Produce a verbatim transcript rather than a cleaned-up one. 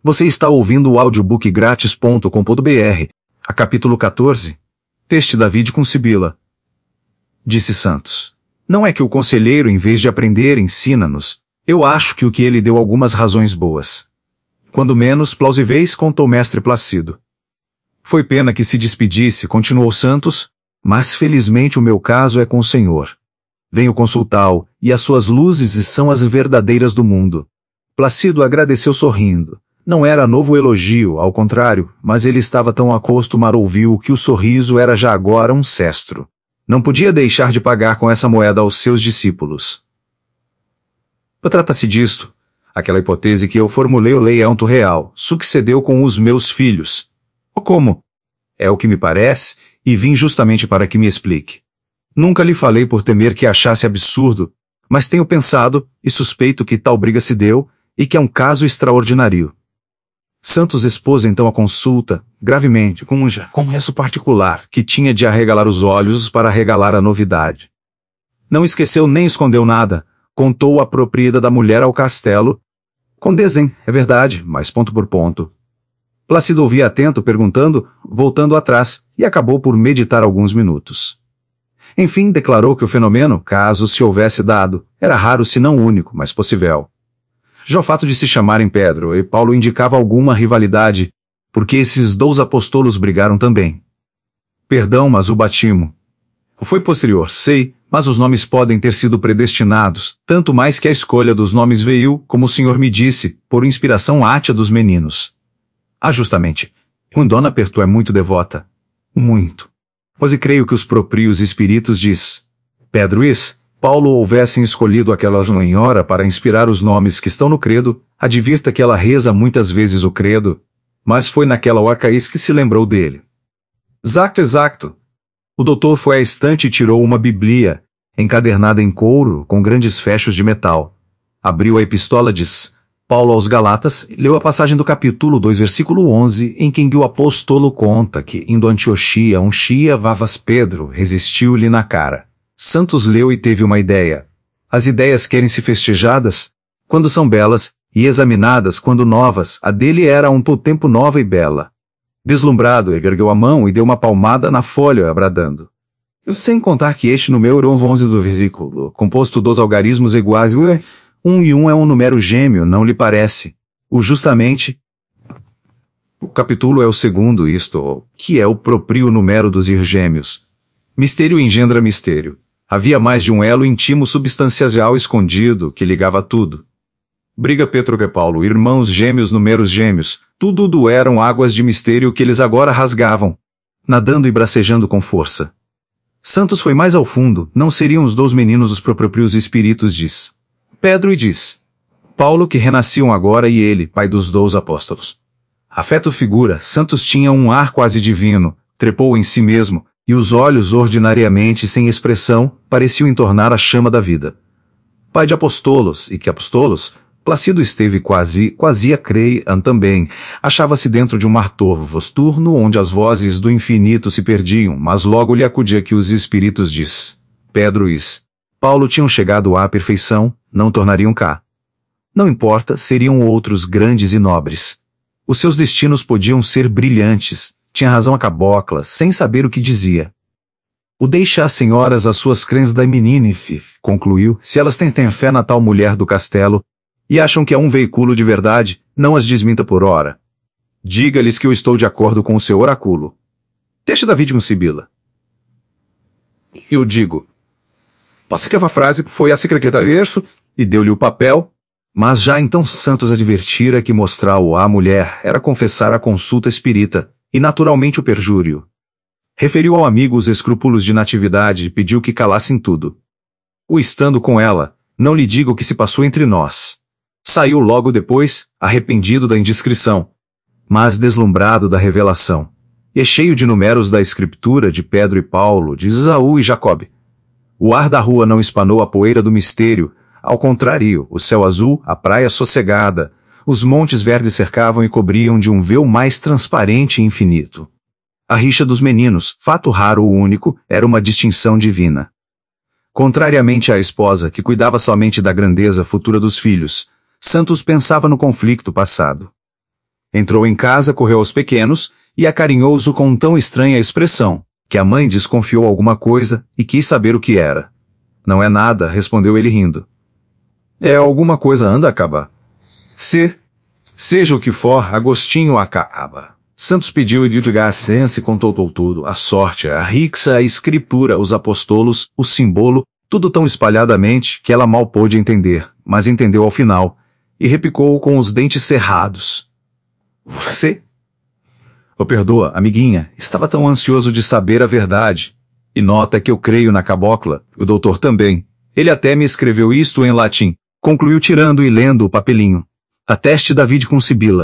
Você está ouvindo o audiobook grátis ponto com ponto br, a capítulo quatorze. Teste David com Sibila. Disse Santos. Não é que o conselheiro, em vez de aprender, ensina-nos. Eu acho que o que ele deu algumas razões boas. Quando menos plausíveis, contou mestre Placido. Foi pena que se despedisse, continuou Santos, mas felizmente o meu caso é com o Senhor. Venho consultá-lo, e as suas luzes são as verdadeiras do mundo. Placido agradeceu sorrindo. Não era novo elogio, ao contrário, mas ele estava tão acostumado a ouvi-lo que o sorriso era já agora um cestro. Não podia deixar de pagar com essa moeda aos seus discípulos. Trata-se disto. Aquela hipótese que eu formulei o leão real, sucedeu com os meus filhos. Como? É o que me parece, e vim justamente para que me explique. Nunca lhe falei por temer que achasse absurdo, mas tenho pensado, e suspeito que tal briga se deu, e que é um caso extraordinário. Santos expôs então a consulta, gravemente, com um gesto particular, que tinha de arregalar os olhos para arregalar a novidade. Não esqueceu nem escondeu nada, contou a propriedade da mulher ao castelo, com desdém, é verdade, mas ponto por ponto. Placido ouvia atento, perguntando, voltando atrás, e acabou por meditar alguns minutos. Enfim, declarou que o fenômeno, caso se houvesse dado, era raro se não único, mas possível. Já o fato de se chamarem Pedro e Paulo indicava alguma rivalidade, porque esses dois apostolos brigaram também. Perdão, mas o batimo. Foi posterior, sei, mas os nomes podem ter sido predestinados, tanto mais que a escolha dos nomes veio, como o senhor me disse, por inspiração átia dos meninos. Ah, justamente. Dona Pertu é muito devota. Muito. Pois e creio que os próprios espíritos diz Pedro is, Paulo houvessem escolhido aquela senhora para inspirar os nomes que estão no credo, advirta que ela reza muitas vezes o credo, mas foi naquela ocasião que se lembrou dele. Exato, exato. O doutor foi à estante e tirou uma biblia, encadernada em couro, com grandes fechos de metal. Abriu a epístola diz Paulo aos Galatas e leu a passagem do capítulo dois, versículo onze, em que o apóstolo conta que, indo a Antioquia, um chia Vavas Pedro resistiu-lhe na cara. Santos leu e teve uma ideia. As ideias querem-se festejadas, quando são belas, e examinadas quando novas. A dele era a um tempo nova e bela. Deslumbrado, ergueu a mão e deu uma palmada na folha, bradando. Sem contar que este número onze do versículo, composto dos algarismos iguais, um e um é um número gêmeo, não lhe parece? O justamente... O capítulo é o segundo, isto, que é o próprio número dos irgêmeos. Mistério engendra mistério. Havia mais de um elo íntimo substancial escondido que ligava tudo. Briga Petro e Paulo, irmãos gêmeos, números gêmeos, tudo eram águas de mistério que eles agora rasgavam, nadando e bracejando com força. Santos foi mais ao fundo, não seriam os dois meninos os próprios espíritos, diz Pedro e diz Paulo, que renasciam agora, e ele, pai dos dois apóstolos. Afeto figura, Santos tinha um ar quase divino, trepou em si mesmo, e os olhos, ordinariamente sem expressão, pareciam entornar a chama da vida. Pai de apostolos, e que apostolos? Placido esteve quase, quase a crer também. Achava-se dentro de um mar turno onde as vozes do infinito se perdiam, mas logo lhe acudia que os espíritos diz Pedro e Paulo tinham chegado à perfeição, não tornariam cá. Não importa, seriam outros grandes e nobres. Os seus destinos podiam ser brilhantes. Tinha razão a cabocla, sem saber o que dizia. O deixa às senhoras as suas crenças da menina, concluiu, se elas têm, têm fé na tal mulher do castelo, e acham que é um veículo de verdade, não as desminta por hora. Diga-lhes que eu estou de acordo com o seu oráculo. Deixa David com Sibila. Eu digo. Passa que a frase foi a secretária e deu-lhe o papel, mas já então Santos advertira que mostrar-o à mulher era confessar a consulta espírita, e naturalmente o perjúrio. Referiu ao amigo os escrúpulos de natividade e pediu que calassem tudo. O estando com ela, não lhe digo o que se passou entre nós. Saiu logo depois, arrependido da indiscrição, mas deslumbrado da revelação, e cheio de números da escritura de Pedro e Paulo, de Esaú e Jacob. O ar da rua não espanou a poeira do mistério, ao contrário, o céu azul, a praia sossegada, os montes verdes cercavam e cobriam de um véu mais transparente e infinito. A rixa dos meninos, fato raro ou único, era uma distinção divina. Contrariamente à esposa, que cuidava somente da grandeza futura dos filhos, Santos pensava no conflito passado. Entrou em casa, correu aos pequenos, e acarinhou-os com tão estranha expressão, que a mãe desconfiou alguma coisa, e quis saber o que era. Não é nada, respondeu ele rindo. É alguma coisa anda acaba. Se, seja o que for, Agostinho acaba. Santos pediu e Edilgacense contou tudo, a sorte, a rixa, a escritura, os apostolos, o símbolo, tudo tão espalhadamente que ela mal pôde entender, mas entendeu ao final, e repicou com os dentes cerrados. Você? Oh, perdoa, amiguinha, estava tão ansioso de saber a verdade. E nota que eu creio na cabocla, o doutor também. Ele até me escreveu isto em latim, concluiu tirando e lendo o papelinho. Ateste David com Sibila.